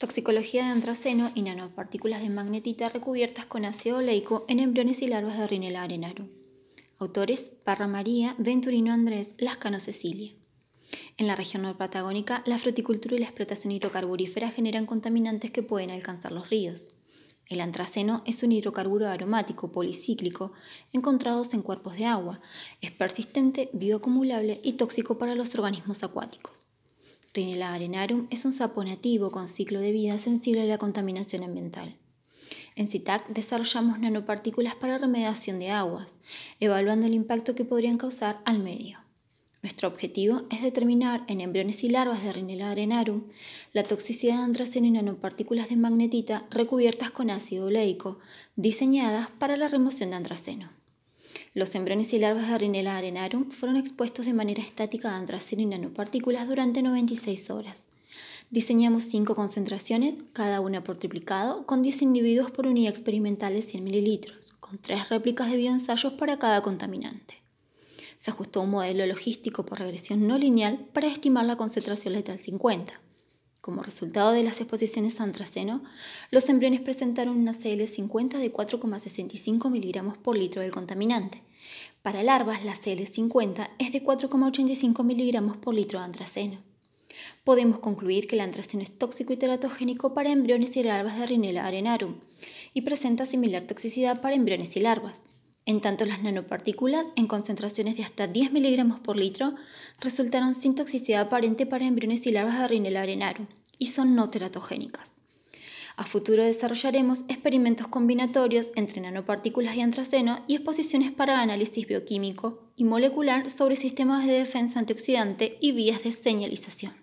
Toxicología de antraceno y nanopartículas de magnetita recubiertas con ácido oleico en embriones y larvas de Rhinella arenarum. Autores: Parra María, Venturino Andrés, Lascano Cecilia. En la región norpatagónica, la fruticultura y la explotación hidrocarburífera generan contaminantes que pueden alcanzar los ríos. El antraceno es un hidrocarburo aromático policíclico encontrado en cuerpos de agua. Es persistente, bioacumulable y tóxico para los organismos acuáticos. Rhinella arenarum es un sapo nativo con ciclo de vida sensible a la contaminación ambiental. En CITAC desarrollamos nanopartículas para remediación de aguas, evaluando el impacto que podrían causar al medio. Nuestro objetivo es determinar en embriones y larvas de Rhinella arenarum la toxicidad de antraceno y nanopartículas de magnetita recubiertas con ácido oleico, diseñadas para la remoción de antraceno. Los embriones y larvas de Rhinella arenarum fueron expuestos de manera estática a antraceno y nanopartículas durante 96 horas. Diseñamos 5 concentraciones, cada una por triplicado, con 10 individuos por unidad experimental de 100 ml, con 3 réplicas de bioensayos para cada contaminante. Se ajustó un modelo logístico por regresión no lineal para estimar la concentración letal 50. Como resultado de las exposiciones a antraceno, los embriones presentaron una CL50 de 4,65 mg por litro del contaminante. Para larvas, la CL50 es de 4,85 mg por litro de antraceno. Podemos concluir que el antraceno es tóxico y teratogénico para embriones y larvas de Rhinella arenarum y presenta similar toxicidad para embriones y larvas. En tanto, las nanopartículas, en concentraciones de hasta 10 mg por litro, resultaron sin toxicidad aparente para embriones y larvas de Rhinella arenarum y son no teratogénicas. A futuro desarrollaremos experimentos combinatorios entre nanopartículas y antraceno y exposiciones para análisis bioquímico y molecular sobre sistemas de defensa antioxidante y vías de señalización.